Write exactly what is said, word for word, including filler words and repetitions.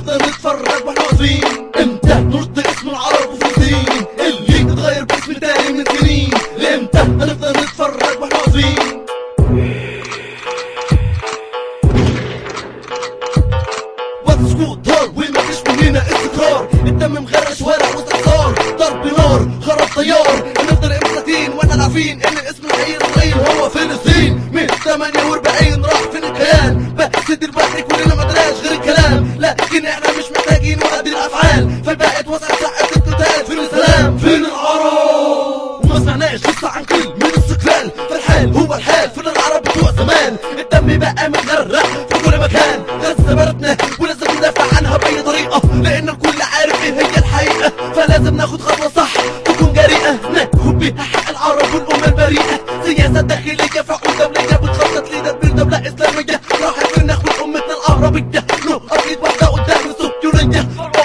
هنفضل نتفرج واحنا واقفين. امتى نرضي اسم العرب وفلسطين اللي اتغير باسم تاني من سنين؟ لامتى هنفضل نتفرج واحنا واقفين؟ وسكوت هار ومفيش مننا استقرار، الدم مغرق شوارع واستحصار، ضرب نار خرب طيار. هنفضل امساكين واحنا عارفين ان الاسم الحقيقي اسرائيل هو فلسطين. من ثمانية وأربعين راح فين الكيان؟ بس دلوقتي كلنا مدناش غير الكلام، لكن احنا مش محتاجين مؤدي الافعال، فبقت وسع ساحة القتال. فين السلام؟ فين العرب؟ وما سمعناش قصة عن كل من استقلال، فالحال هو الحال. فين العرب بتوع زمان؟ الدم بقى متغرق في كل مكان. غزة بلدنا ولازم ندافع عنها بأي طريقة، لأن الكل عارف ايه هي الحقيقة، فلازم ناخد خطوة صح تكون جريئة، ناخد بيها حق العرب والأمة البريئة. سياسة داخلية في عقود دولية بتخطط لتدمير دولة إسلامية، راح فين ناخد أمتنا العربية، نقف إيد واحدة قدام الصهيونية.